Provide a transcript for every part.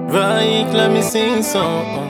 Right, let me sing something.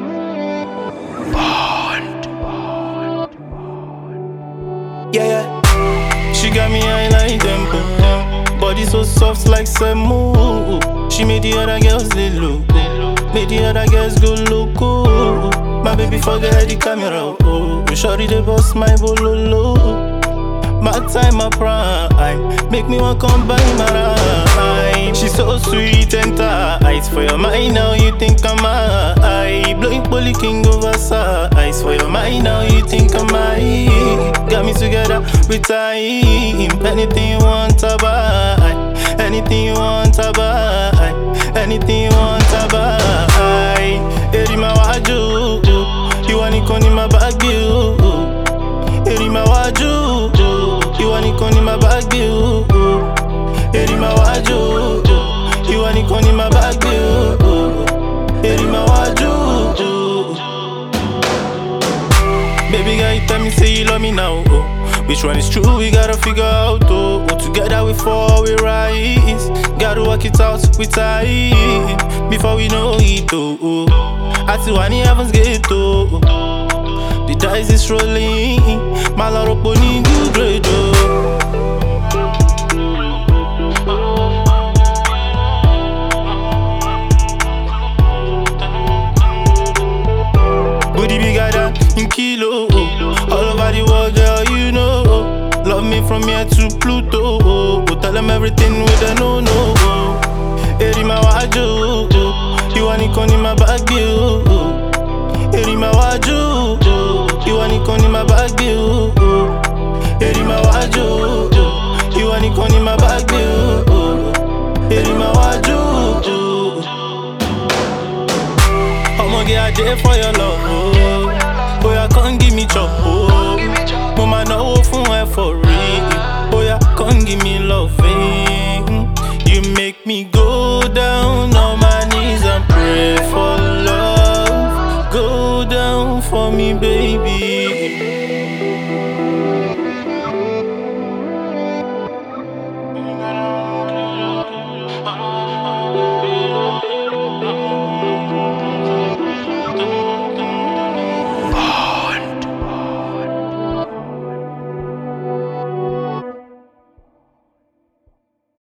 Yeah, yeah. She got me high like tempo. Body so soft like Semu. She made the other girls they look. Made the other girls go loco. My baby forget the camera. Oh, shorty they bust my bololo. My time, my prime. Make me want come by my ride. She's so sweet and tight. For your mind now, you think I'm high. Blowing bully king over size. For your mind now, you think I'm high. Got me together with time. Anything you want to buy. Anything you want to buy. Anything you want to buy. Eri my waju. You want it on in my bag, you. Eri my waju. You want it on in my bag, you. Eri my waju. You want it on in my bag, you. Eri my waju. Baby girl, you tell me say you love me now. Which one is true? We gotta figure out. Together we fall, we rise. Gotta work it out with time before we know it. I see one heaven's gate. The dice is rolling. My lord opening you great. Booty bigger than in kilo. All over the world, girl, you know. Love me from here to Pluto. Tell them everything with a no-no. Eri my waju. You want it on in my bag, you. Eri my waju. You want it on in my bag, you. Eri my waju. You want it on in my bag, you. Eri my waju. I'ma get a day for your love, oh. Boy, I can't give me chop, oh. Mama, no open way for real. Boy, I can't give me loving. You make me go down on my knees and pray for love. Go down for me, baby.